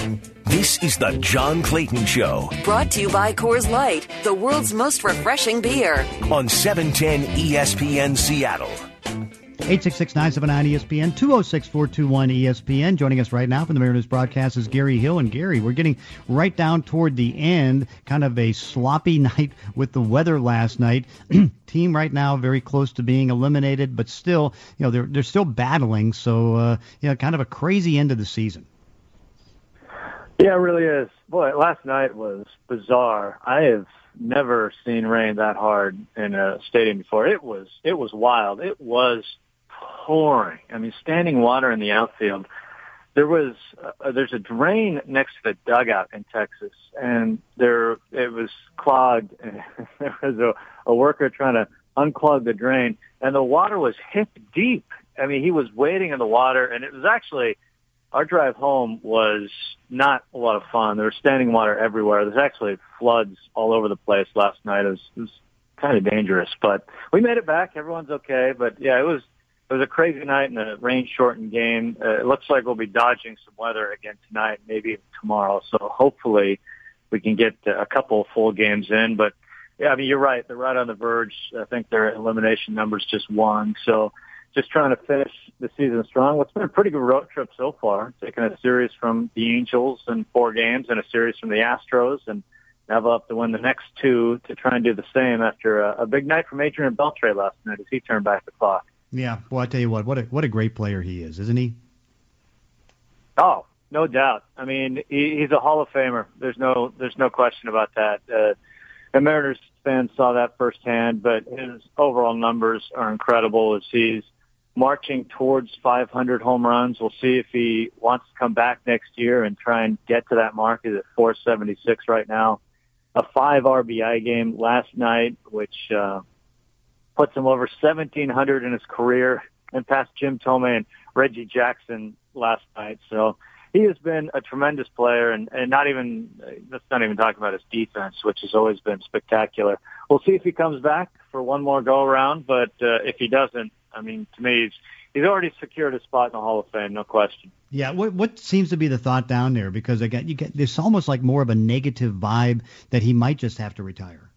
This is the John Clayton Show. Brought to you by Coors Light, the world's most refreshing beer. On 710 ESPN Seattle. 866-979-ESPN, 206-421-ESPN. Joining us right now from the Mariners broadcast is Gary Hill. And Gary, we're getting right down toward the end, kind of a sloppy night with the weather last night. Team right now very close to being eliminated, but still, they're still battling. So, kind of a crazy end of the season. Yeah, it really is. Boy, last night was bizarre. I have never seen rain that hard in a stadium before. It was wild. It was pouring. I mean, standing water in the outfield. There's a drain next to the dugout in Texas, and it was clogged. And there was a worker trying to unclog the drain, and the water was hip deep. I mean, he was wading in the water, and it was actually. Our drive home was not a lot of fun. There was standing water everywhere. There's actually floods all over the place last night. It was kind of dangerous, but we made it back. Everyone's okay. But yeah, it was a crazy night and a rain-shortened game. It looks like we'll be dodging some weather again tonight, maybe even tomorrow. So hopefully we can get a couple of full games in. But yeah, I mean, you're right. They're right on the verge. I think their elimination number's just one. So. Just trying to finish the season strong. Well, it's been a pretty good road trip so far. Taking a series from the Angels in 4 games and a series from the Astros, and now they'll have to win the next 2 to try and do the same after a big night from Adrian Beltre last night as he turned back the clock. Yeah, well, I tell you what a great player he is, isn't he? Oh, no doubt. I mean, he's a Hall of Famer. There's no question about that. The Mariners fans saw that firsthand, but his overall numbers are incredible as he's marching towards 500 home runs. We'll see if he wants to come back next year and try and get to that mark. He's at 476 right now. A 5 RBI game last night, which puts him over 1,700 in his career and past Jim Thome and Reggie Jackson last night. So he has been a tremendous player, and let's not even talk about his defense, which has always been spectacular. We'll see if he comes back for one more go-around, but if he doesn't, I mean, to me, he's already secured a spot in the Hall of Fame, no question. Yeah, what seems to be the thought down there? Because again, there's almost like more of a negative vibe that he might just have to retire.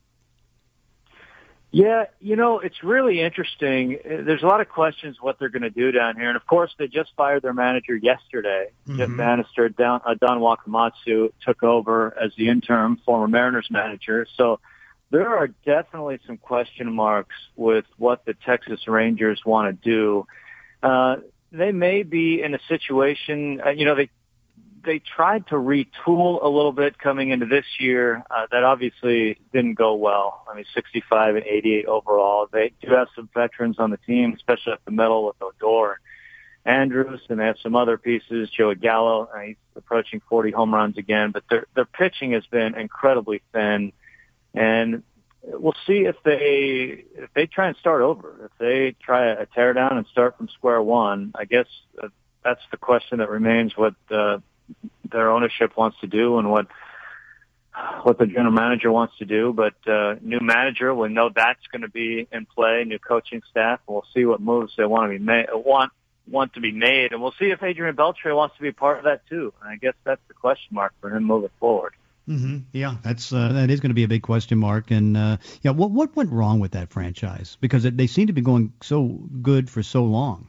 Yeah, it's really interesting. There's a lot of questions what they're going to do down here. And, of course, they just fired their manager yesterday. Mm-hmm. Jeff Bannister, Don Wakamatsu took over as the interim former Mariners manager. So there are definitely some question marks with what the Texas Rangers want to do. They may be in a situation, they tried to retool a little bit coming into this year. That obviously didn't go well. I mean, 65 and 88 overall. They do have some veterans on the team, especially up the middle with Odor, Andrews, and they have some other pieces. Joey Gallo, he's approaching 40 home runs again, but their pitching has been incredibly thin. And we'll see if they try and start over. If they try a tear down and start from square one, I guess that's the question that remains, what their ownership wants to do and what the general manager wants to do. But new manager, we know that's going to be in play. New coaching staff. We'll see what moves they want to be made. Want to be made, and we'll see if Adrian Beltre wants to be part of that too. And I guess that's the question mark for him moving forward. Mm-hmm. Yeah, that is going to be a big question mark. And what went wrong with that franchise? Because they seem to be going so good for so long.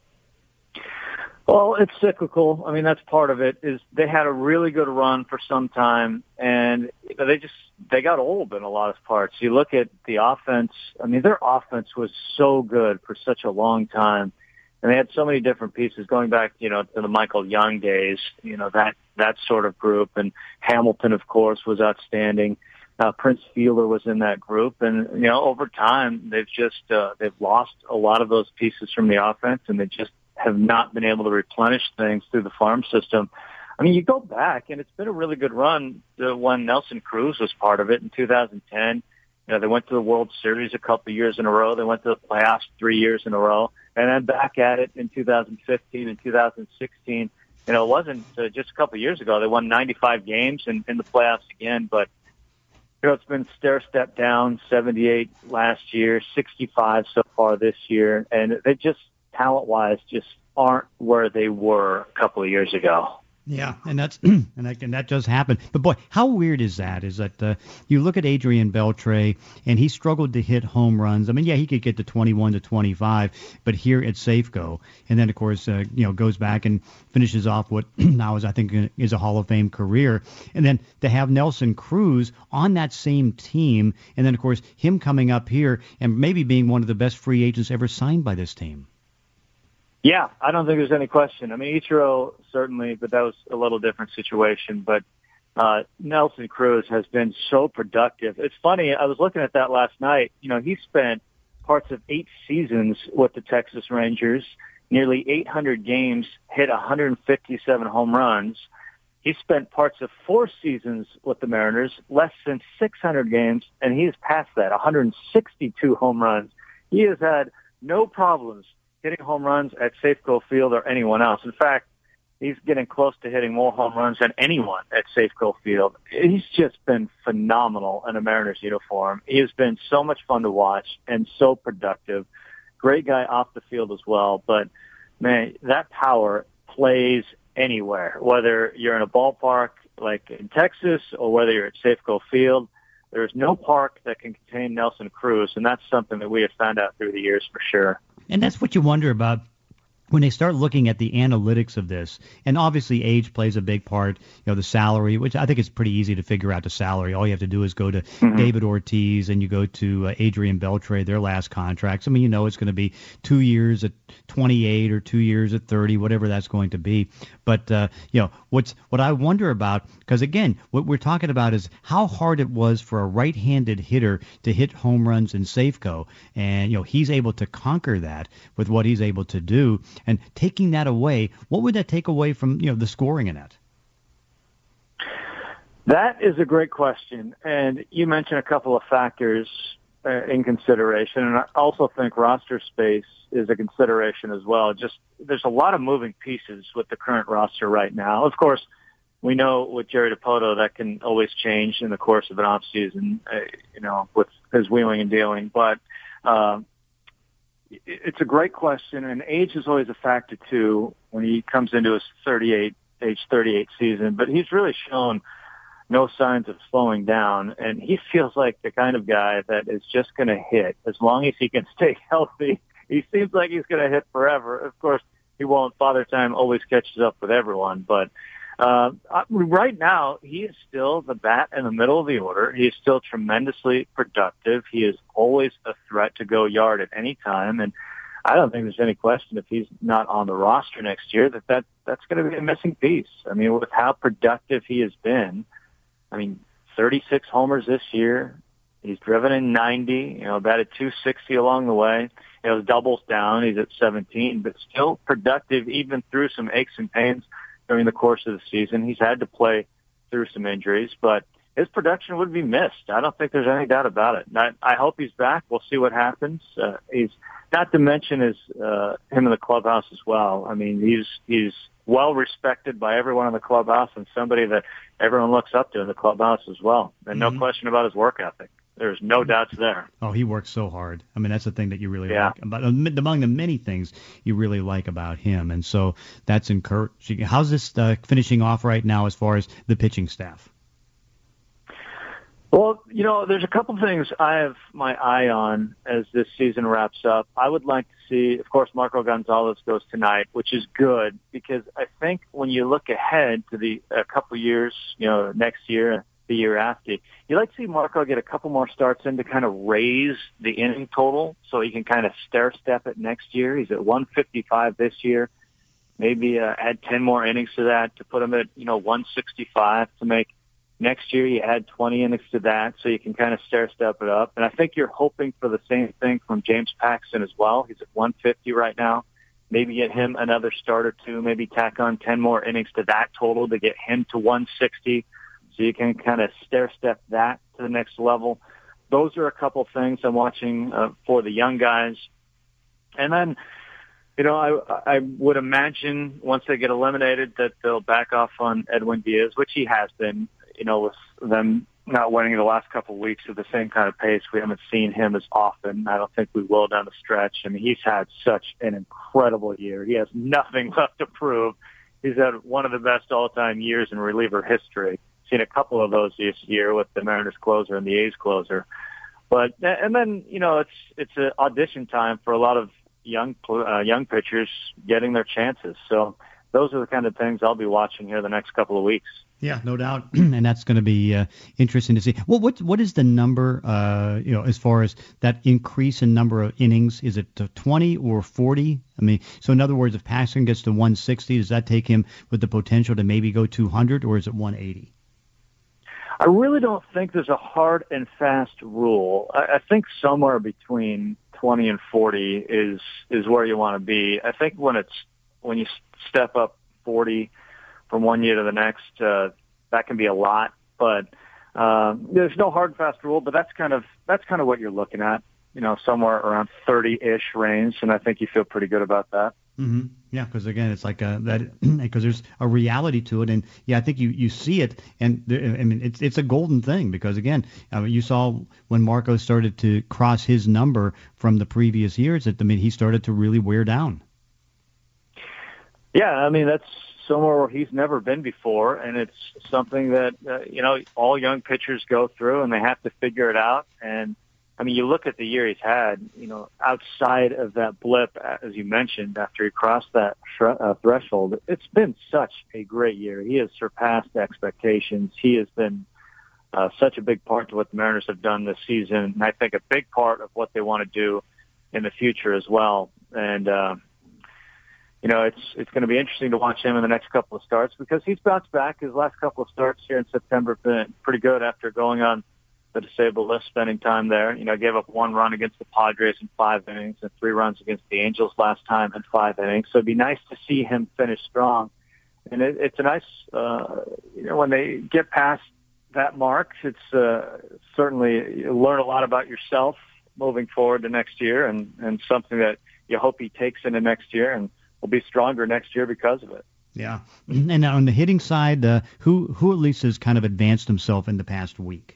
Well, it's cyclical. I mean, that's part of it. Is they had a really good run for some time, and they got old in a lot of parts. You look at the offense. I mean, their offense was so good for such a long time, and they had so many different pieces going back, to the Michael Young days. That sort of group, and Hamilton, of course, was outstanding. Prince Fielder was in that group, and over time they've lost a lot of those pieces from the offense, and they just have not been able to replenish things through the farm system. I mean, you go back, and it's been a really good run when Nelson Cruz was part of it in 2010. They went to the World Series a couple of years in a row. They went to the playoffs 3 years in a row, and then back at it in 2015 and 2016. It wasn't just a couple of years ago. They won 95 games in the playoffs again, but it's been stair-step down, 78 last year, 65 so far this year, and they just talent-wise just aren't where they were a couple of years ago. Yeah, and that does happen. But boy, how weird is that? Is that you look at Adrian Beltre, and he struggled to hit home runs. I mean, yeah, he could get to 21 to 25, but here at Safeco, and then of course, goes back and finishes off what now is, I think, is a Hall of Fame career. And then to have Nelson Cruz on that same team, and then of course him coming up here and maybe being one of the best free agents ever signed by this team. Yeah, I don't think there's any question. I mean, Ichiro certainly, but that was a little different situation. But Nelson Cruz has been so productive. It's funny, I was looking at that last night. He spent parts of 8 seasons with the Texas Rangers, nearly 800 games, hit 157 home runs. He spent parts of 4 seasons with the Mariners, less than 600 games, and he has passed that, 162 home runs. He has had no problems hitting home runs at Safeco Field or anyone else. In fact, he's getting close to hitting more home runs than anyone at Safeco Field. He's just been phenomenal in a Mariners uniform. He has been so much fun to watch and so productive. Great guy off the field as well. But, man, that power plays anywhere, whether you're in a ballpark like in Texas or whether you're at Safeco Field. There's no park that can contain Nelson Cruz, and that's something that we have found out through the years for sure. And that's what you wonder about when they start looking at the analytics of this. And obviously age plays a big part, the salary, which I think it's pretty easy to figure out the salary. All you have to do is go to David Ortiz and you go to Adrian Beltre, their last contracts. I mean, it's going to be 2 years at 28 or 2 years at 30, whatever that's going to be. But, what I wonder about, because again, what we're talking about is how hard it was for a right-handed hitter to hit home runs in Safeco. And, he's able to conquer that with what he's able to do. And taking that away, what would that take away from, the scoring in that? That is a great question. And you mentioned a couple of factors in consideration. And I also think roster space is a consideration as well. Just there's a lot of moving pieces with the current roster right now. Of course, we know with Jerry Dipoto that can always change in the course of an off season, with his wheeling and dealing. But it's a great question, and age is always a factor too when he comes into his age 38 season. But he's really shown no signs of slowing down, and he feels like the kind of guy that is just going to hit as long as he can stay healthy. He seems like he's going to hit forever. Of course, he won't. Father Time always catches up with everyone, but right now, he is still the bat in the middle of the order. He is still tremendously productive. He is always a threat to go yard at any time. And I don't think there's any question if he's not on the roster next year that's going to be a missing piece. I mean, with how productive he has been, 36 homers this year. He's driven in 90, batted 260 along the way. Doubles down. He's at 17, but still productive even through some aches and pains during the course of the season. He's had to play through some injuries, but his production would be missed. I don't think there's any doubt about it. I hope he's back. We'll see what happens. He's not to mention him in the clubhouse as well. I mean, he's well respected by everyone in the clubhouse and somebody that everyone looks up to in the clubhouse as well. And no question about his work ethic. There's no doubts there. Oh, he works so hard. I mean, that's the thing that you really like. But among the many things you really like about him. And so that's encouraging. How's this finishing off right now as far as the pitching staff? Well, there's a couple things I have my eye on as this season wraps up. I would like to see, of course, Marco Gonzalez goes tonight, which is good because I think when you look ahead to a couple years, next year, the year after, you like to see Marco get a couple more starts in to kind of raise the inning total so he can kind of stair-step it next year. He's at 155 this year. Maybe add 10 more innings to that to put him at, 165 to make next year you add 20 innings to that so you can kind of stair-step it up. And I think you're hoping for the same thing from James Paxton as well. He's at 150 right now. Maybe get him another start or two, maybe tack on 10 more innings to that total to get him to 160. So you can kind of stair-step that to the next level. Those are a couple things I'm watching for the young guys. And then, I would imagine once they get eliminated that they'll back off on Edwin Diaz, which he has been, with them not winning the last couple of weeks at the same kind of pace. We haven't seen him as often. I don't think we will down the stretch. I mean, he's had such an incredible year. He has nothing left to prove. he's had one of the best all-time years in reliever history. Seen a couple of those this year with the Mariners closer and the A's closer. But and then it's an audition time for a lot of young pitchers getting their chances. So those are the kind of things I'll be watching here the next couple of weeks. Yeah, no doubt, and that's going to be interesting to see. Well, what is the number? As far as that increase in number of innings, is it 20 or 40? I mean, so in other words, if Paxton gets to 160, does that take him with the potential to maybe go 200, or is it 180? I really don't think there's a hard and fast rule. I think somewhere between 20 and 40 is where you want to be. I think when you step up 40 from one year to the next, that can be a lot. But there's no hard and fast rule. But that's kind of what you're looking at. Somewhere around 30-ish range, and I think you feel pretty good about that. Mm-hmm. Yeah, because again, it's like that because there's a reality to it, and yeah, I think you see it, and it's a golden thing because again, you saw when Marco started to cross his number from the previous years, he started to really wear down. Yeah, that's somewhere where he's never been before, and it's something that all young pitchers go through, and they have to figure it out. And you look at the year he's had, outside of that blip, as you mentioned, after he crossed that threshold, it's been such a great year. He has surpassed expectations. He has been such a big part to what the Mariners have done this season, and I think a big part of what they want to do in the future as well. And, it's going to be interesting to watch him in the next couple of starts because he's bounced back. His last couple of starts here in September have been pretty good after going on the disabled list, spending time there. Gave up 1 run against the Padres in 5 innings and 3 runs against the Angels last time in 5 innings. So it'd be nice to see him finish strong. And it's a nice, when they get past that mark, it's certainly you learn a lot about yourself moving forward to next year and something that you hope he takes into next year and will be stronger next year because of it. Yeah. And on the hitting side, who at least has kind of advanced himself in the past week?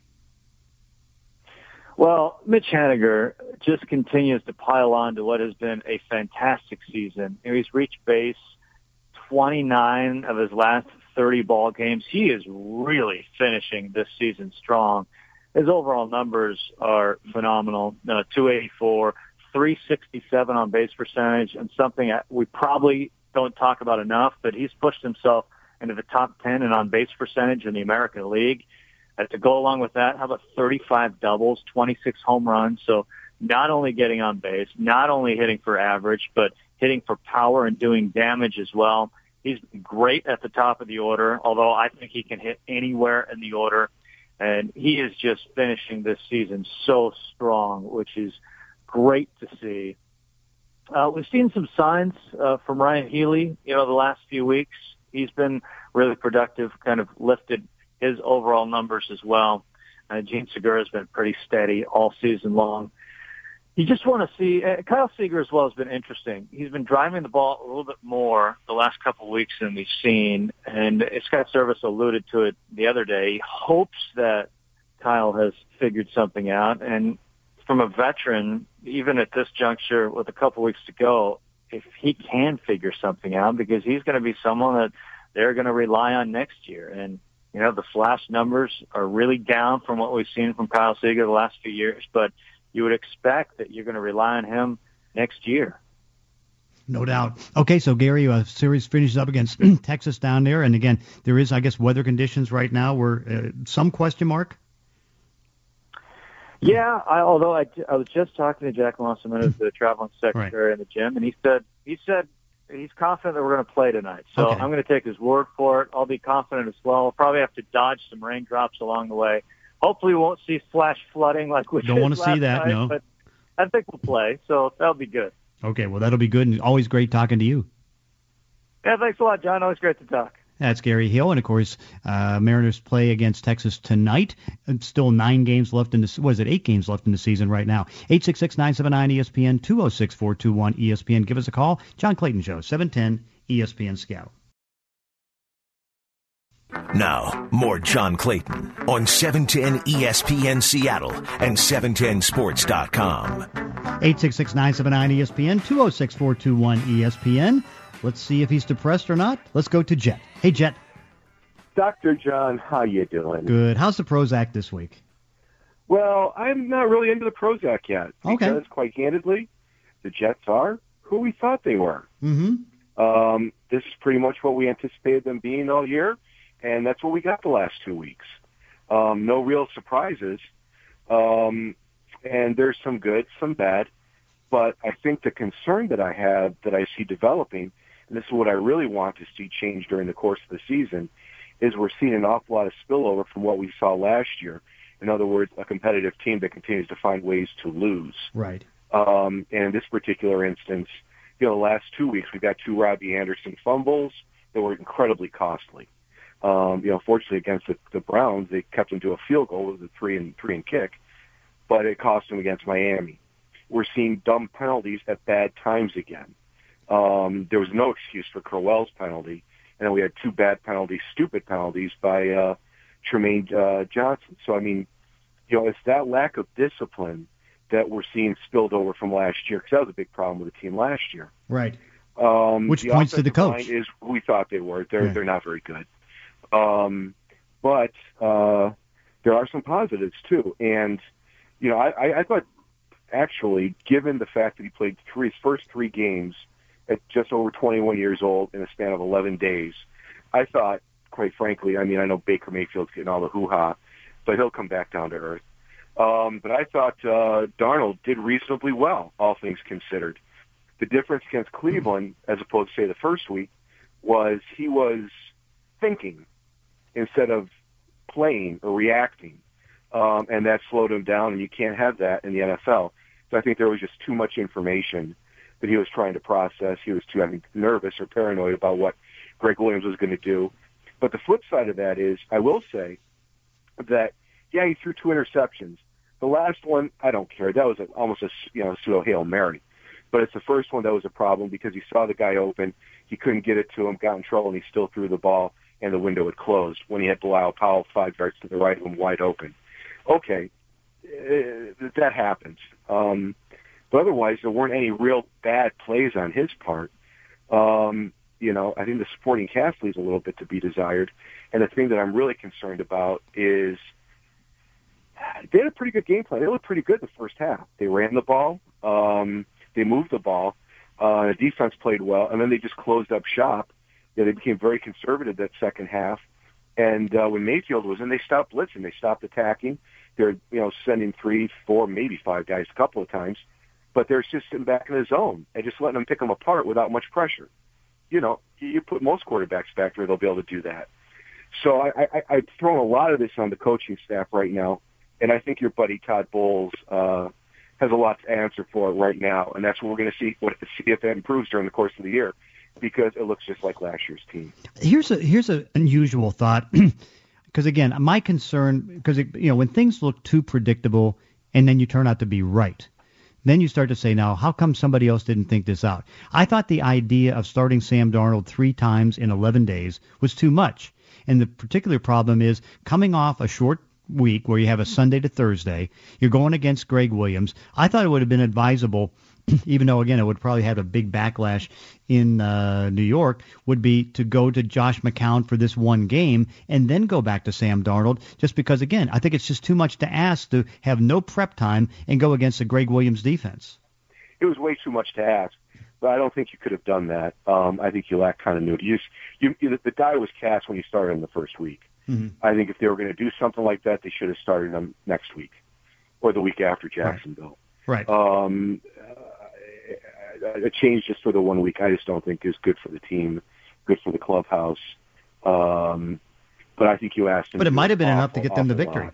Well, Mitch Haniger just continues to pile on to what has been a fantastic season. He's reached base 29 of his last 30 ball games. He is really finishing this season strong. His overall numbers are phenomenal. 284, 367 on base percentage, and something we probably don't talk about enough, but he's pushed himself into the top 10 in on base percentage in the American League. To go along with that, how about 35 doubles, 26 home runs? So not only getting on base, not only hitting for average, but hitting for power and doing damage as well. He's been great at the top of the order, although I think he can hit anywhere in the order. And he is just finishing this season so strong, which is great to see. We've seen some signs from Ryan Healy, the last few weeks. He's been really productive, kind of lifted his overall numbers as well. Gene Segura has been pretty steady all season long. You just want to see Kyle Seager as well has been interesting. He's been driving the ball a little bit more the last couple of weeks than we've seen, and Scott Service alluded to it the other day. He hopes that Kyle has figured something out, and from a veteran, even at this juncture with a couple of weeks to go, if he can figure something out, because he's going to be someone that they're going to rely on next year. And the flash numbers are really down from what we've seen from Kyle Seager the last few years, but you would expect that you're going to rely on him next year. No doubt. Okay, so Gary, series finishes up against Texas down there, and again, there is, I guess, weather conditions right now where some question mark? Yeah, although I was just talking to Jack Lawson, the traveling secretary in the gym, and he said he's confident that we're going to play tonight. So okay. I'm going to take his word for it. I'll be confident as well. I'll probably have to dodge some raindrops along the way. Hopefully we won't see flash flooding like we don't want to see that, night, no. But I think we'll play, so that'll be good. Okay, well, that'll be good, and always great talking to you. Yeah, thanks a lot, John. Always great to talk. That's Gary Hill, and of course, Mariners play against Texas tonight. It's still 9 games left in the. Was it 8 games left in the season right now? 866-979-ESPN, 206-421-ESPN. Give us a call. John Clayton Show, 710 ESPN Scout. Now, more John Clayton on 710 ESPN Seattle and 710sports.com. 866-979-ESPN, 206-421-ESPN. Let's see if he's depressed or not. Let's go to Jet. Hey, Jet. Dr. John, how you doing? Good. How's the Prozac this week? Well, I'm not really into the Prozac yet. Okay. Because, quite candidly, the Jets are who we thought they were. Mm-hmm. This is pretty much what we anticipated them being all year, and that's what we got the last 2 weeks. No real surprises, and there's some good, some bad, but I think the concern that I have, that I see developing, and this is what I really want to see change during the course of the season, is we're seeing an awful lot of spillover from what we saw last year. In other words, a competitive team that continues to find ways to lose. Right. And in this particular instance, the last 2 weeks, we got 2 Robbie Anderson fumbles that were incredibly costly. Fortunately against the Browns, they kept them to a field goal. It was a 3 and kick, but it cost them against Miami. We're seeing dumb penalties at bad times again. There was no excuse for Crowell's penalty, and then we had 2 bad penalties, stupid penalties by Tremaine Johnson. So, I mean, it's that lack of discipline that we're seeing spilled over from last year, because that was a big problem with the team last year. Right. Which points to the coach. Is who we thought they were. They're not very good. But there are some positives, too. And, I thought, actually, given the fact that he played his first 3 games at just over 21 years old in a span of 11 days, I thought, quite frankly, I know Baker Mayfield's getting all the hoo-ha, but he'll come back down to earth. But I thought Darnold did reasonably well, all things considered. The difference against Cleveland, as opposed to, say, the first week, was he was thinking instead of playing or reacting, and that slowed him down, and you can't have that in the NFL. So I think there was just too much information that he was trying to process. He was too nervous or paranoid about what Greg Williams was going to do. But the flip side of that is, I will say that, yeah, he threw 2 interceptions. The last one, I don't care. That was almost a pseudo Hail Mary. But it's the first one that was a problem because he saw the guy open. He couldn't get it to him, got in trouble, and he still threw the ball, and the window had closed when he had Bilal Powell 5 yards to the right of him wide open. Okay, that happens. But otherwise, there weren't any real bad plays on his part. I think the supporting cast leaves a little bit to be desired. And the thing that I'm really concerned about is they had a pretty good game plan. They looked pretty good the first half. They ran the ball. They moved the ball. The defense played well. And then they just closed up shop. They became very conservative that second half. And when Mayfield was in, they stopped blitzing. They stopped attacking. They're, sending 3, 4, maybe 5 guys a couple of times. But they're just sitting back in the zone and just letting them pick them apart without much pressure. You put most quarterbacks back there, they'll be able to do that. So I've thrown a lot of this on the coaching staff right now, and I think your buddy Todd Bowles has a lot to answer for right now, and that's what we're going to see if that improves during the course of the year, because it looks just like last year's team. Here's an unusual thought, because again, my concern, because when things look too predictable and then you turn out to be right, then you start to say, now, how come somebody else didn't think this out? I thought the idea of starting Sam Darnold 3 times in 11 days was too much. And the particular problem is coming off a short week where you have a Sunday to Thursday, you're going against Greg Williams. I thought it would have been advisable, even though, again, it would probably have a big backlash in New York, would be to go to Josh McCown for this one game and then go back to Sam Darnold, just because, again, I think it's just too much to ask to have no prep time and go against the Greg Williams defense. It was way too much to ask, but I don't think you could have done that. I think you lack continuity. The die was cast when you started in the first week. Mm-hmm. I think if they were going to do something like that, they should have started them next week or the week after Jacksonville. Right. A change just for the 1 week, I just don't think is good for the team, good for the clubhouse. But I think you asked him. But it might have been enough to get them the victory.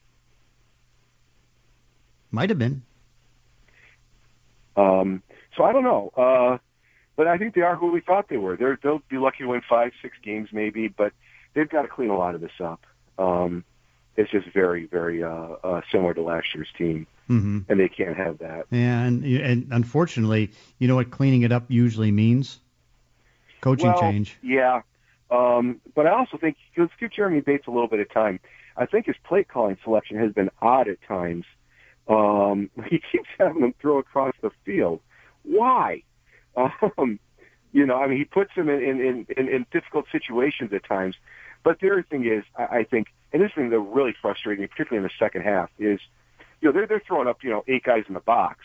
Might have been. So I don't know. But I think they are who we thought they were. They'll be lucky to win 5, 6 games maybe, but they've got to clean a lot of this up. It's just very, very similar to last year's team. Mm-hmm. And they can't have that. Yeah, and unfortunately, you know what cleaning it up usually means? Coaching change. Yeah, but I also think, let's give Jeremy Bates a little bit of time. I think his play calling selection has been odd at times. He keeps having them throw across the field. Why? He puts them in difficult situations at times. But the other thing is, I think, and this thing that really frustrated me, particularly in the second half, is, they're throwing up, 8 guys in the box.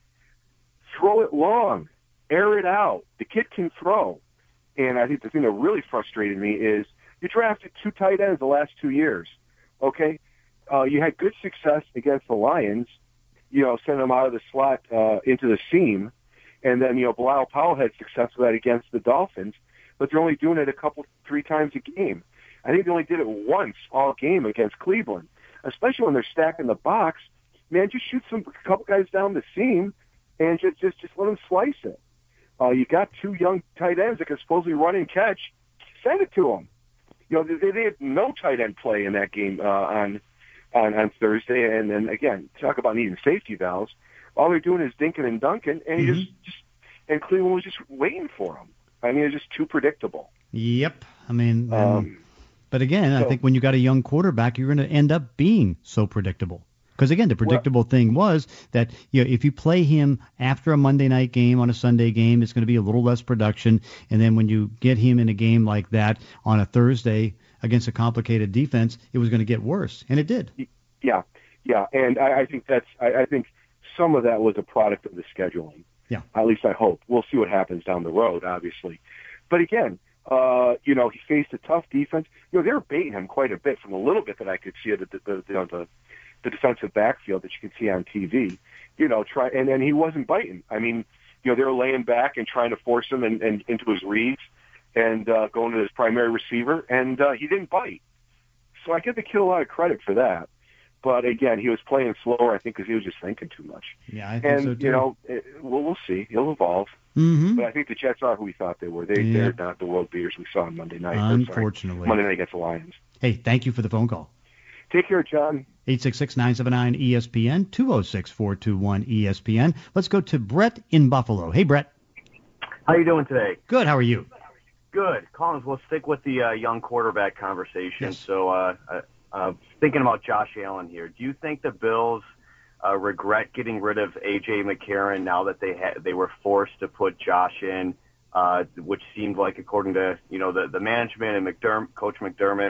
Throw it long. Air it out. The kid can throw. And I think the thing that really frustrated me is you drafted 2 tight ends the last 2 years, okay? You had good success against the Lions, sending them out of the slot into the seam. And then, Bilal Powell had success with that against the Dolphins, but they're only doing it 3 times a game. I think they only did it once all game against Cleveland, especially when they're stacking the box. Man, just shoot a couple guys down the seam and just let them slice it. You got 2 young tight ends that can supposedly run and catch. Send it to them. They had no tight end play in that game on Thursday. And then again, talk about needing safety valves. All they're doing is dinking and dunking, and and Cleveland was just waiting for them. I mean, it's just too predictable. Yep. I mean, but again, I think when you got a young quarterback, you're going to end up being so predictable. Because again, the predictable thing was that if you play him after a Monday night game on a Sunday game, it's going to be a little less production. And then when you get him in a game like that on a Thursday against a complicated defense, it was going to get worse, and it did. Yeah, and I think I think some of that was a product of the scheduling. Yeah, at least I hope. We'll see what happens down the road, obviously. But again, he faced a tough defense. They were baiting him quite a bit from a little bit that I could see at the defensive backfield that you can see on TV, and then he wasn't biting. I mean, they were laying back and trying to force him and into his reads and going to his primary receiver, and he didn't bite. So I give the kid a lot of credit for that. But again, he was playing slower, I think, because he was just thinking too much. Yeah, I think so too. We'll see. He'll evolve. Mm-hmm. But I think the Jets are who we thought they were. They're not the world beaters we saw on Monday night. Unfortunately. Monday night against the Lions. Hey, thank you for the phone call. Take care, John. 866-979-ESPN, 206-421-ESPN. Let's go to Brett in Buffalo. Hey, Brett. How you doing today? Good. How are you? Good. Collins, we'll stick with the young quarterback conversation. Yes. So thinking about Josh Allen here, do you think the Bills regret getting rid of A.J. McCarron now that they were forced to put Josh in, which seemed like, according to the management and Coach McDermott,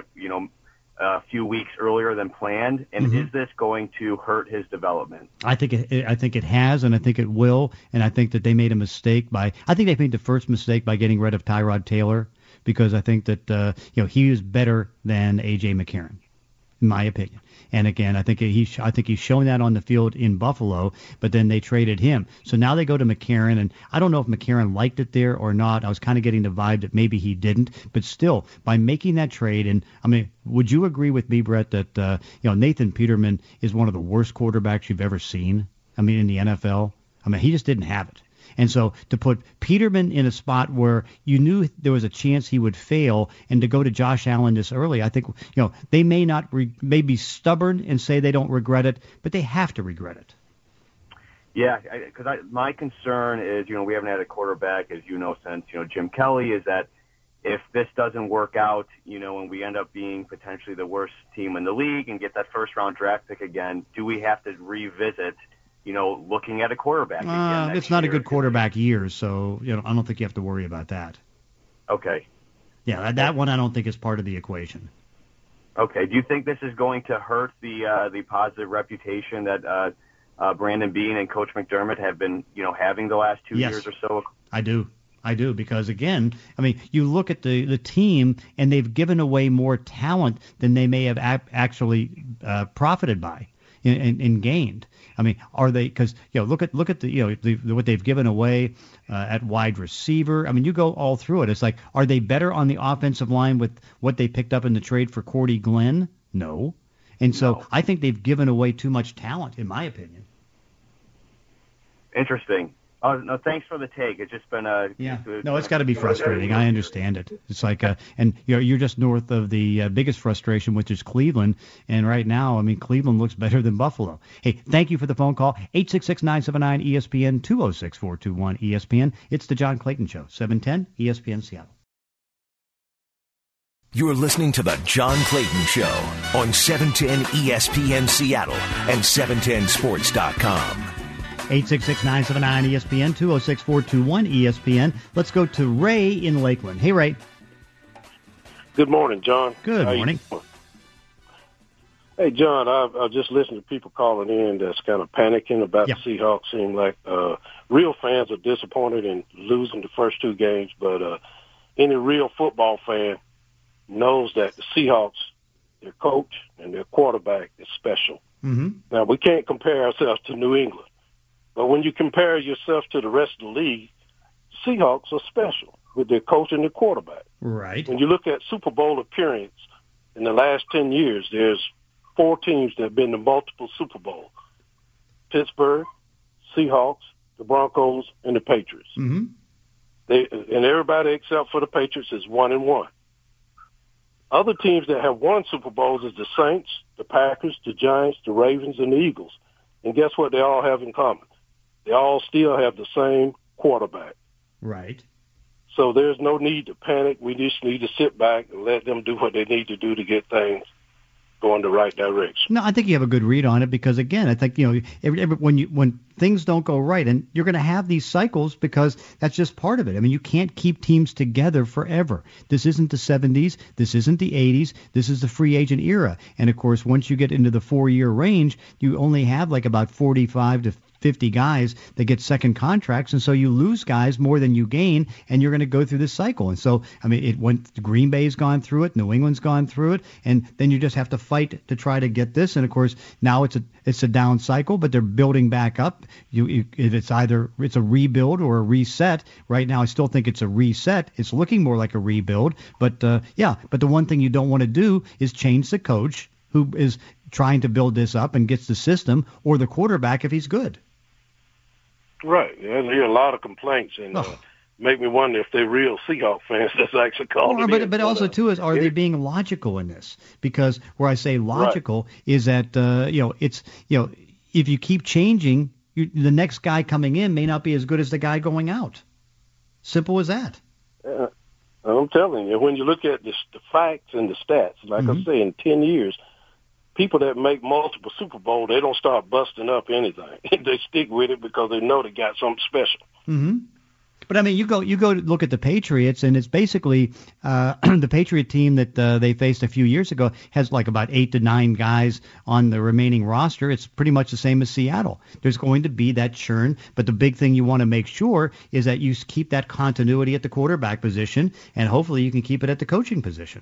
a few weeks earlier than planned, and is this going to hurt his development? I think it has, and I think it will, and I think that they made a mistake I think they made the first mistake by getting rid of Tyrod Taylor, because I think that he is better than A.J. McCarron, in my opinion. And again, I think he's showing that on the field in Buffalo, but then they traded him. So now they go to McCarron, and I don't know if McCarron liked it there or not. I was kind of getting the vibe that maybe he didn't. But still, by making that trade, and I mean, would you agree with me, Brett, that Nathan Peterman is one of the worst quarterbacks you've ever seen? I mean, in the NFL? I mean, he just didn't have it. And so to put Peterman in a spot where you knew there was a chance he would fail, and to go to Josh Allen this early, I think they may may be stubborn and say they don't regret it, but they have to regret it. Yeah, because my concern is, we haven't had a quarterback, as since Jim Kelly, is that if this doesn't work out, and we end up being potentially the worst team in the league and get that first-round draft pick again, do we have to revisit looking at a quarterback again? It's not a good quarterback year, so I don't think you have to worry about that. Okay. Yeah, that one I don't think is part of the equation. Okay. Do you think this is going to hurt the positive reputation that Brandon Beane and Coach McDermott have been having the last 2 years or so? I do, because again, I mean, you look at the team, and they've given away more talent than they may have actually profited by and gained. I mean, are they? Because look at the what they've given away at wide receiver. I mean, you go all through it. It's like, are they better on the offensive line with what they picked up in the trade for Cordy Glenn? No. And so I think they've given away too much talent, in my opinion. Interesting. No, thanks for the take. It's just been No, it's got to be frustrating. I understand it. It's like, and you're just north of the biggest frustration, which is Cleveland. And right now, I mean, Cleveland looks better than Buffalo. Hey, thank you for the phone call. 866-979-ESPN, 206-421-ESPN. It's the John Clayton Show, 710 ESPN Seattle. You're listening to the John Clayton Show on 710 ESPN Seattle and 710sports.com. 866-979-ESPN, 206-421-ESPN. Let's go to Ray in Lakeland. Hey, Ray. Good morning, John. Good morning. Hey, John, I just listened to people calling in that's kind of panicking about the Seahawks. Seem like real fans are disappointed in losing the first two games, but any real football fan knows that the Seahawks, their coach and their quarterback is special. Mm-hmm. Now, we can't compare ourselves to New England, but when you compare yourself to the rest of the league, Seahawks are special with their coach and their quarterback. Right. When you look at Super Bowl appearance in the last 10 years, there's 4 teams that have been to multiple Super Bowls: Pittsburgh, Seahawks, the Broncos, and the Patriots. Mm-hmm. And everybody except for the Patriots is 1-1. Other teams that have won Super Bowls is the Saints, the Packers, the Giants, the Ravens, and the Eagles. And guess what they all have in common? They all still have the same quarterback. Right. So there's no need to panic. We just need to sit back and let them do what they need to do to get things going the right direction. No, I think you have a good read on it because, again, I think, when things don't go right, and you're going to have these cycles because that's just part of it. I mean, you can't keep teams together forever. This isn't the 70s. This isn't the 80s. This is the free agent era. And, of course, once you get into the 4-year range, you only have like about 45 to 50 guys that get second contracts, and so you lose guys more than you gain, and you're going to go through this cycle. And so, I mean, it went. Green Bay's gone through it, New England's gone through it, and then you just have to fight to try to get this. And of course, now it's a down cycle, but they're building back up. It's either a rebuild or a reset. Right now, I still think it's a reset. It's looking more like a rebuild, but but the one thing you don't want to do is change the coach who is trying to build this up and gets the system, or the quarterback if he's good. Right. I hear a lot of complaints, and make me wonder if they're real Seahawks fans that's actually calling in. But also, too, are they being logical in this? Because where I say logical is that, if you keep changing, the next guy coming in may not be as good as the guy going out. Simple as that. I'm telling you, when you look at the facts and the stats, like I say, in 10 years, people that make multiple Super Bowl, they don't start busting up anything. They stick with it because they know they got something special. Mm-hmm. But I mean, you go look at the Patriots, and it's basically the Patriot team that they faced a few years ago has like about 8 to 9 guys on the remaining roster. It's pretty much the same as Seattle. There's going to be that churn, but the big thing you want to make sure is that you keep that continuity at the quarterback position, and hopefully you can keep it at the coaching position.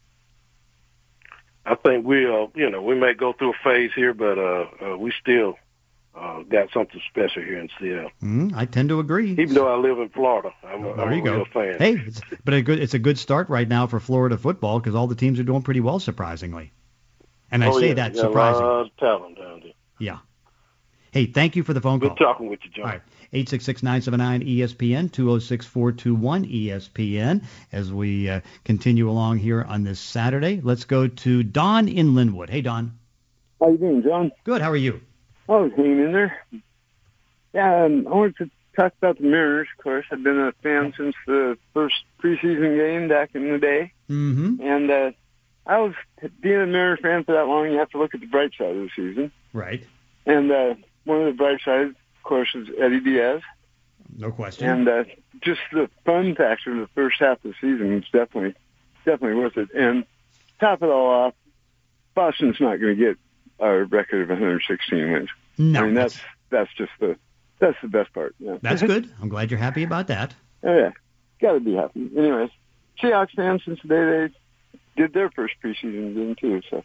I think we may go through a phase here, but we still got something special here in Seattle. I tend to agree. Even though I live in Florida, I'm a real fan. Hey, it's a good start right now for Florida football because all the teams are doing pretty well, surprisingly. And I say that surprisingly. A lot of talent down there. Yeah. Hey, thank you for the phone call. Good talking with you, John. All right. 866-979-ESPN, 206-421-ESPN. As we continue along here on this Saturday, let's go to Don in Linwood. Hey, Don. How you doing, John? Good. How are you? Oh, hanging in there. Yeah, I wanted to talk about the Mariners, of course. I've been a fan since the first preseason game back in the day. Mm-hmm. And being a Mariners fan for that long, you have to look at the bright side of the season. Right. And one of the bright sides, of course, is Eddie Diaz. No question. And just the fun factor of the first half of the season is definitely worth it. And top it all off, Boston's not going to get a record of 116 wins. No, I mean that's the best part. Yeah. That's good. I'm glad you're happy about that. Oh yeah, got to be happy. Anyways, Seahawks fans since the day they did their first preseason game too, so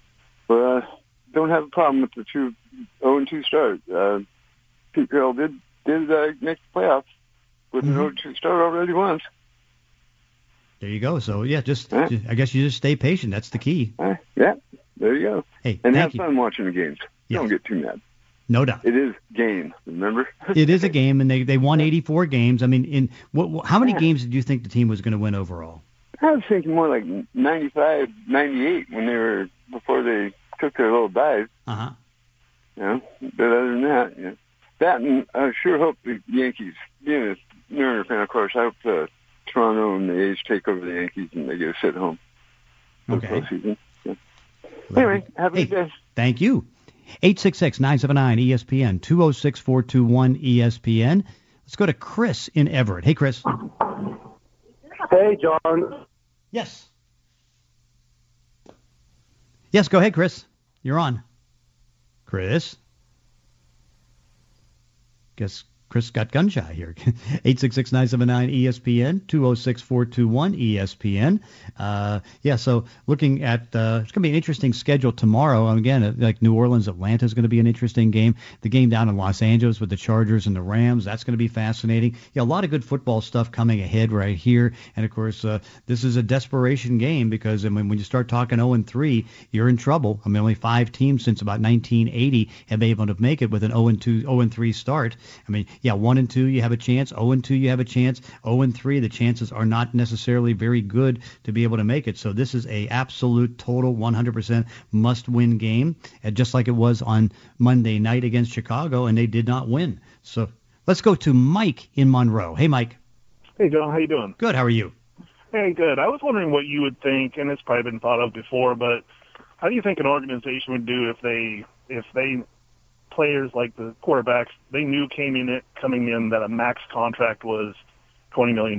don't have a problem with the 0-2 start. Pete Carroll did make the playoffs with an 0-2 start already once. There you go. So yeah, I guess you just stay patient. That's the key. Yeah, there you go. Hey, and have fun watching the games. Yes. Don't get too mad. No doubt. It is game, remember? It is a game, and they won 84 games. I mean, how many games did you think the team was going to win overall? I was thinking more like 95, 98 before they took their little dive. Uh-huh. Yeah, but other than that, yeah. That, and I sure hope the Yankees, being a Mariner fan, of course, I hope Toronto and the A's take over the Yankees and they get to sit home. Okay. Yeah. Anyway, have a good day. Thank you. 866-979-ESPN, 206-421-ESPN. Let's go to Chris in Everett. Hey, Chris. Hey, John. Yes. Yes, go ahead, Chris. You're on. Chris? Guess Chris got gun shy here. 866-979-ESPN, 206-421-ESPN. So looking at, it's going to be an interesting schedule tomorrow. Again, like New Orleans, Atlanta is going to be an interesting game. The game down in Los Angeles with the Chargers and the Rams, that's going to be fascinating. Yeah, a lot of good football stuff coming ahead right here. And, of course, this is a desperation game because, when you start talking 0-3, you're in trouble. Only 5 teams since about 1980 have been able to make it with an 0-3 start. 1-2, you have a chance. 0-2, you have a chance. 0-3, the chances are not necessarily very good to be able to make it. So this is a absolute, total, 100% must-win game, just like it was on Monday night against Chicago, and they did not win. So let's go to Mike in Monroe. Hey, Mike. Hey, John. How you doing? Good. How are you? Hey, good. I was wondering what you would think, and it's probably been thought of before, but how do you think an organization would do if they players like the quarterbacks, they knew coming in that a max contract was $20 million.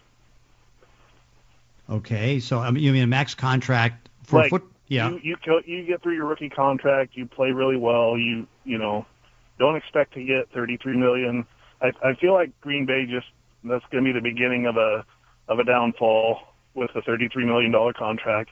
Okay, so you mean a max contract for Yeah. You get through your rookie contract, you play really well, you don't expect to get $33 million. I feel like Green Bay that's going to be the beginning of a downfall with a $33 million contract.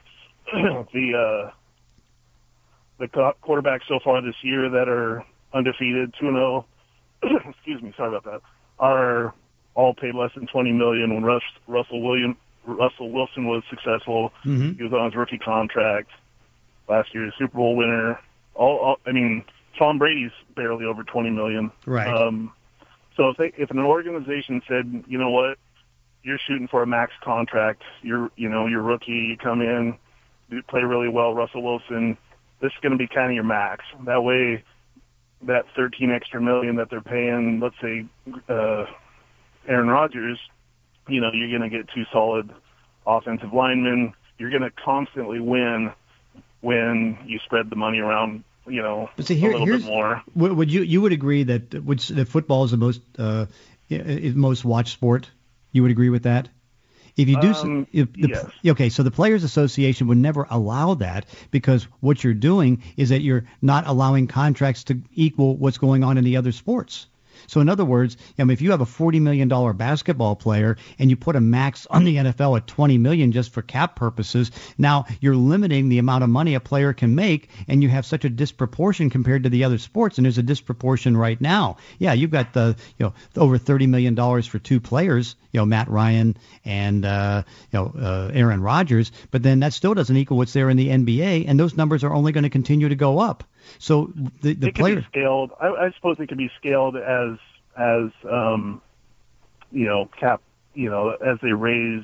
The quarterbacks so far this year that are undefeated, 2-0, excuse me, sorry about that, are all paid less than $20 million. When Russell Wilson was successful, he was on his rookie contract. Last year's Super Bowl winner. Tom Brady's barely over $20 million. Right. So if an organization said, you know what, you're shooting for a max contract, you're rookie, you come in, you play really well, Russell Wilson, this is going to be kind of your max. That way, that $13 extra million that they're paying, let's say, Aaron Rodgers, you're going to get 2 solid offensive linemen. You're going to constantly win when you spread the money around, a little bit more. Would you would agree that football is the most watched sport? You would agree with that? If you do, yes. Okay, so the Players Association would never allow that because what you're doing is that you're not allowing contracts to equal what's going on in the other sports. So in other words, if you have a $40 million basketball player and you put a max on the NFL at $20 million just for cap purposes, now you're limiting the amount of money a player can make, and you have such a disproportion compared to the other sports, and there's a disproportion right now. Yeah, you've got the over $30 million for 2 players, Matt Ryan and Aaron Rodgers, but then that still doesn't equal what's there in the NBA, and those numbers are only going to continue to go up. So the player could be scaled. I suppose it could be scaled as cap. As they raise.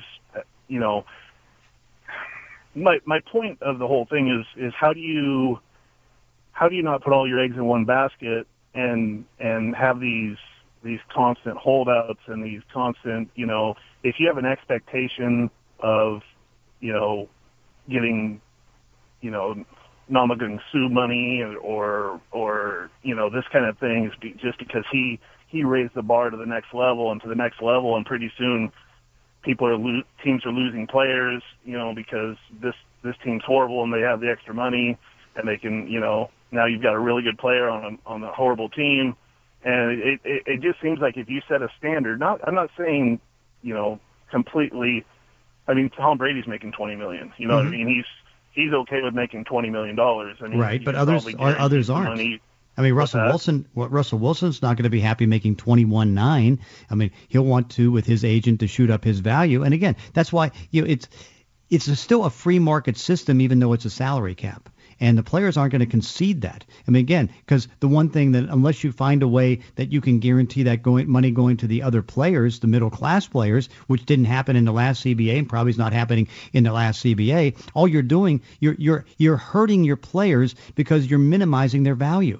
My point of the whole thing is how do you not put all your eggs in one basket and have these constant holdouts and these constant if you have an expectation of getting Namagung Sue money or this kind of thing just because he raised the bar to the next level and to the next level, and pretty soon teams are losing players, because this team's horrible and they have the extra money and they can, now you've got a really good player on a horrible team, and it just seems like if you set a standard, I'm not saying completely. Tom Brady's making $20 million. You know what I mean? He's okay with making $20 million. Right, but others aren't. Russell Wilson's not going to be happy making 21.9. He'll want to, with his agent, to shoot up his value. And again, that's why it's still a free market system, even though it's a salary cap. And the players aren't going to concede that. Again, because the one thing that unless you find a way that you can guarantee that money going to the other players, the middle class players, which didn't happen in the last CBA and probably is not happening in the last CBA, all you're doing, you're hurting your players because you're minimizing their value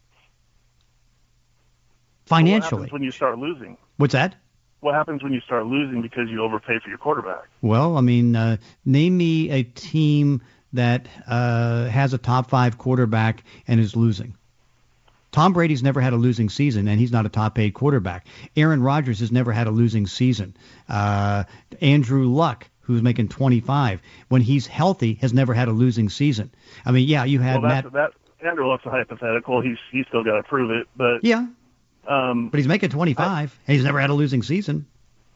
financially. What happens when you start losing? What's that? What happens when you start losing because you overpay for your quarterback? Well, name me a team that has a top 5 quarterback and is losing. Tom Brady's never had a losing season, and he's not a top-paid quarterback. Aaron Rodgers has never had a losing season. Andrew Luck, who's making 25, when he's healthy, has never had a losing season. I mean, yeah, you had Matt. Andrew Luck's a hypothetical. He's still got to prove it, but yeah. But he's making 25, and he's never had a losing season.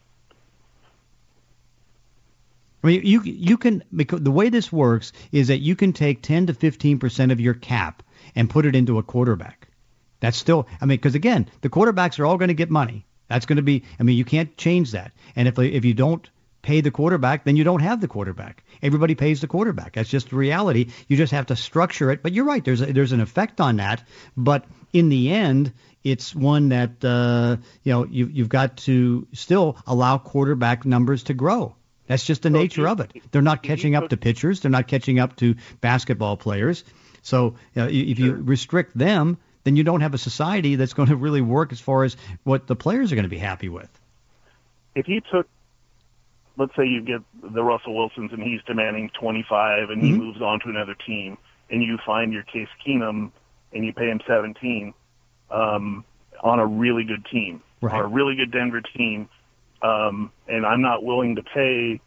I mean, you can, because the way this works is that you can take 10 to 15% of your cap and put it into a quarterback. That's still, I mean, because again, the quarterbacks are all going to get money. That's going to be, I mean, you can't change that. And if you don't pay the quarterback, then you don't have the quarterback. Everybody pays the quarterback. That's just the reality. You just have to structure it. But you're right. There's an effect on that. But in the end, it's one that you've got to still allow quarterback numbers to grow. That's just the nature of it. They're not catching up to pitchers. They're not catching up to basketball players. So if you restrict them, then you don't have a society that's going to really work as far as what the players are going to be happy with. If you took, let's say you get the Russell Wilsons and he's demanding 25 and he moves on to another team, and you find your Case Keenum and you pay him 17 on a really good team, right, on a really good Denver team, and I'm not willing to pay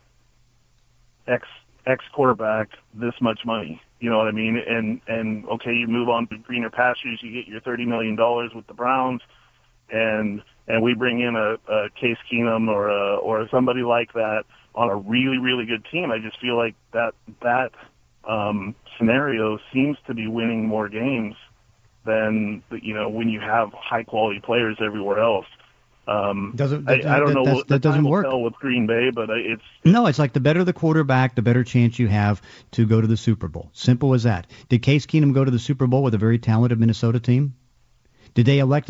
X quarterback this much money. You know what I mean? And okay, you move on to greener pastures. You get your $30 million with the Browns, and we bring in a Case Keenum or somebody like that on a really, really good team. I just feel like that scenario seems to be winning more games than when you have high quality players everywhere else. I don't know. That doesn't work with Green Bay, but it's like the better the quarterback, the better chance you have to go to the Super Bowl. Simple as that. Did Case Keenum go to the Super Bowl with a very talented Minnesota team? Did they elect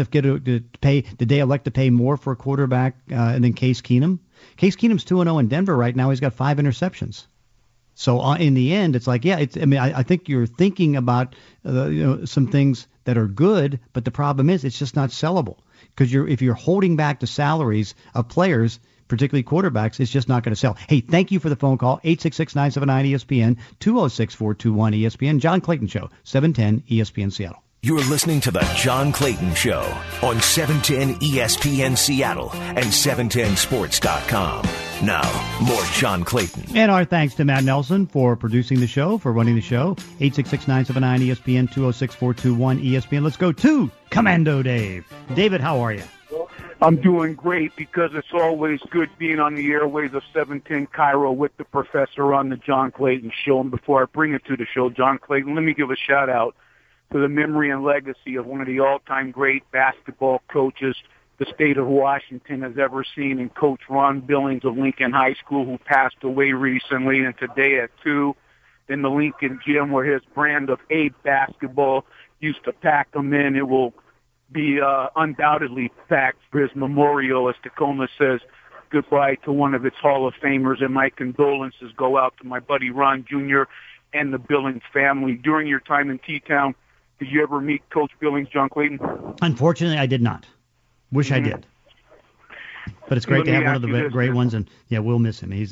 to pay more for a quarterback than Case Keenum? Case Keenum's 2-0 in Denver right now. He's got 5 interceptions. So in the end, it's like, yeah, I think you're thinking about some things that are good, but the problem is it's just not sellable. Because if you're holding back the salaries of players, particularly quarterbacks, it's just not going to sell. Hey, thank you for the phone call. 866-979-ESPN, 206-421-ESPN. John Clayton Show, 710 ESPN Seattle. You're listening to The John Clayton Show on 710 ESPN Seattle and 710sports.com. Now, more John Clayton. And our thanks to Matt Nelson for producing the show, for running the show. 866-979-ESPN, 206-421-ESPN. Let's go to Commando Dave. David, how are you? I'm doing great because it's always good being on the airways of 710 Cairo with the professor on the John Clayton Show. And before I bring it to the show, John Clayton, let me give a shout-out to the memory and legacy of one of the all-time great basketball coaches the state of Washington has ever seen, in Coach Ron Billings of Lincoln High School, who passed away recently, and today at 2 in the Lincoln gym where his brand of Abe basketball used to pack them in. It will be undoubtedly packed for his memorial as Tacoma says goodbye to one of its Hall of Famers, and my condolences go out to my buddy Ron Jr. and the Billings family. During your time in T-Town, did you ever meet Coach Billings, John Clayton? Unfortunately, I did not. Wish I did. But it's great to have one of the great ones, and yeah, we'll miss him. He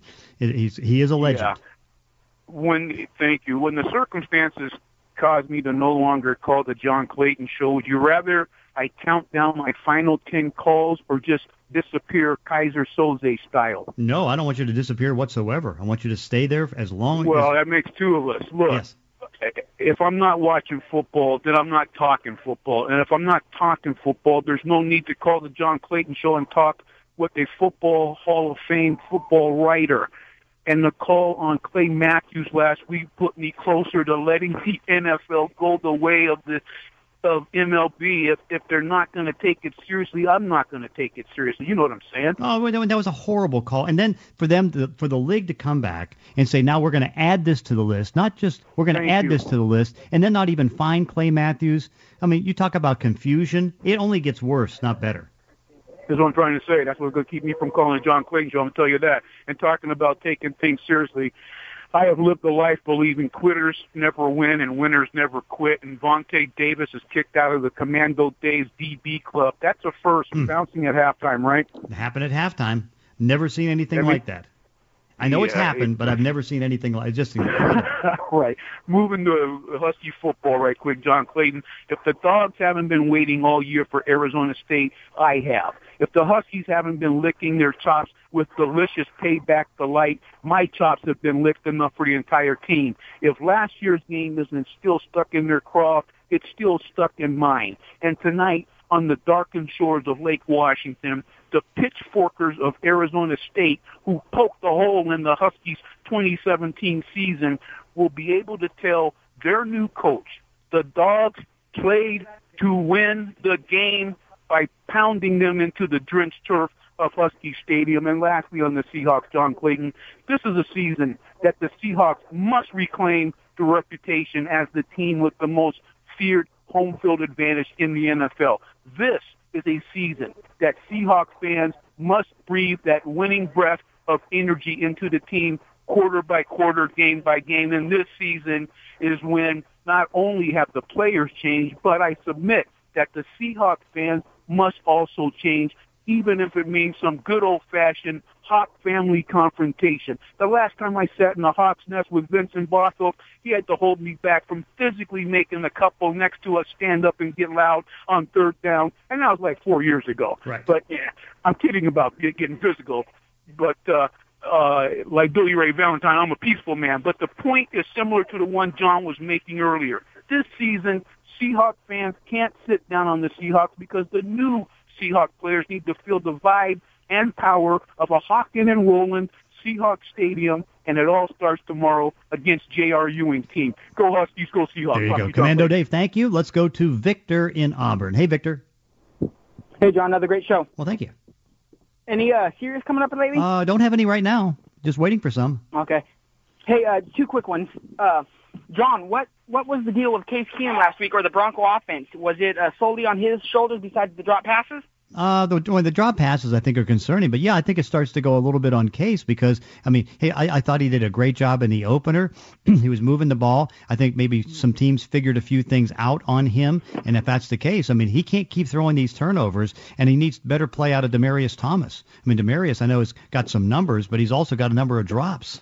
is a legend. Yeah. Thank you. When the circumstances caused me to no longer call the John Clayton Show, would you rather I count down my final 10 calls or just disappear Kaiser Soze style? No, I don't want you to disappear whatsoever. I want you to stay there as long as... Well, that makes two of us. Look. Yes. If I'm not watching football, then I'm not talking football. And if I'm not talking football, there's no need to call the John Clayton Show and talk with a Football Hall of Fame football writer. And the call on Clay Matthews last week put me closer to letting the NFL go the way of MLB. If they're not going to take it seriously, I'm not going to take it seriously. You know what I'm saying? Oh, that was a horrible call. And then for the league to come back and say, now we're going to add this to the list, not just we're going to add this to the list, and then not even find Clay Matthews. I mean, you talk about confusion. It only gets worse, not better. That's what I'm trying to say. That's what's going to keep me from calling the John Clayton Show. I'm going to tell you that. And talking about taking things seriously, I have lived a life believing quitters never win and winners never quit. And Vontae Davis is kicked out of the Commando Days DB club. That's a first, bouncing at halftime, right? It happened at halftime. Never seen anything like that. I know it's happened, but I've never seen anything like it. Just incredible. Right. Moving to Husky football right quick, John Clayton. If the Dogs haven't been waiting all year for Arizona State, I have. If the Huskies haven't been licking their chops with delicious Payback Delight, my chops have been licked enough for the entire team. If last year's game isn't still stuck in their craw, it's still stuck in mine. And tonight, on the darkened shores of Lake Washington, the pitchforkers of Arizona State, who poked a hole in the Huskies' 2017 season, will be able to tell their new coach the Dogs played to win the game by pounding them into the drenched turf of Husky Stadium. And lastly, on the Seahawks, John Clayton, this is a season that the Seahawks must reclaim the reputation as the team with the most feared home field advantage in the NFL. This is a season that Seahawks fans must breathe that winning breath of energy into the team quarter by quarter, game by game. And this season is when not only have the players changed, but I submit that the Seahawks fans must also change, even if it means some good old-fashioned Hawk family confrontation. The last time I sat in a Hawk's nest with Vincent Barthel, he had to hold me back from physically making the couple next to us stand up and get loud on third down, and that was like 4 years ago. Right. But yeah, I'm kidding about getting physical, but like Billy Ray Valentine, I'm a peaceful man. But the point is similar to the one John was making earlier. This season, Seahawks fans can't sit down on the Seahawks because the new Seahawks players need to feel the vibe and power of a Hockin and Roland Seahawks Stadium, and it all starts tomorrow against J.R. Ewing team. Go Huskies, go Seahawks. There you go. Commando Dave, thank you. Let's go to Victor in Auburn. Hey, Victor. Hey, John, another great show. Well, thank you. Any series coming up lately? Don't have any right now. Just waiting for some. Okay. Hey, two quick ones. John, what was the deal with Case Keenum last week, or the Bronco offense? Was it solely on his shoulders besides the drop passes? The drop passes, I think, are concerning. But, yeah, I think it starts to go a little bit on Case because, I mean, hey, I thought he did a great job in the opener. He was moving the ball. I think maybe some teams figured a few things out on him. And if that's the case, I mean, he can't keep throwing these turnovers, and he needs better play out of Demaryius Thomas. I mean, Demaryius, I know, has got some numbers, but he's also got a number of drops.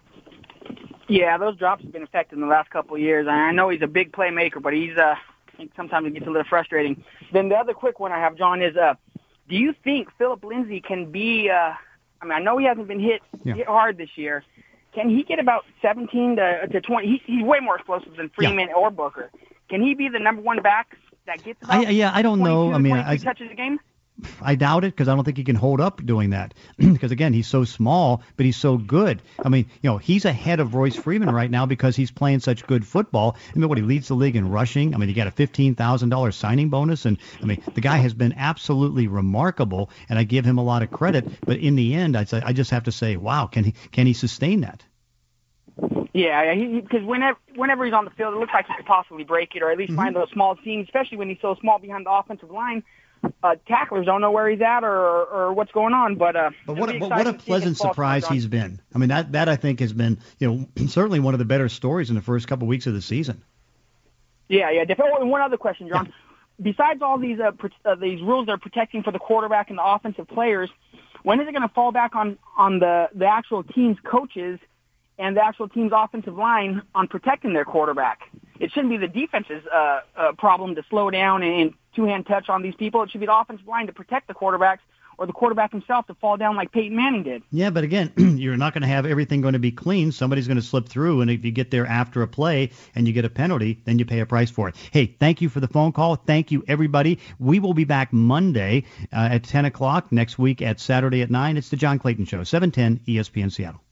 Yeah, those drops have been affected in the last couple of years. I know he's a big playmaker, but he's sometimes it gets a little frustrating. Then the other quick one I have, John, is do you think Philip Lindsay can be I mean, I know he hasn't been hit hard this year. Can he get about 17 to 20? He's way more explosive than Freeman or Booker. Can he be the number one back that gets about I don't know. I mean, I touches a game? I doubt it because I don't think he can hold up doing that because, again, he's so small, but he's so good. I mean, he's ahead of Royce Freeman right now because he's playing such good football. I mean, he leads the league in rushing. I mean, he got a $15,000 signing bonus. And, I mean, the guy has been absolutely remarkable, and I give him a lot of credit. But in the end, I just have to say, wow, can he sustain that? Yeah, because whenever he's on the field, it looks like he could possibly break it or at least find those small seams, especially when he's so small behind the offensive line. Tacklers don't know where he's at or what's going on, but what a pleasant surprise he's been. I mean, that I think has been certainly one of the better stories in the first couple weeks of the season. Yeah, definitely. And one other question, John. Yeah. Besides all these rules that are protecting for the quarterback and the offensive players, when is it going to fall back on the actual team's coaches and the actual team's offensive line on protecting their quarterback? It shouldn't be the defense's problem to slow down and two-hand touch on these people. It should be the offensive line to protect the quarterbacks or the quarterback himself to fall down like Peyton Manning did. Yeah, but again, you're not going to have everything going to be clean. Somebody's going to slip through, and if you get there after a play and you get a penalty, then you pay a price for it. Hey, thank you for the phone call. Thank you, everybody. We will be back Monday at 10 o'clock, next week at Saturday at 9. It's the John Clayton Show, 710 ESPN Seattle.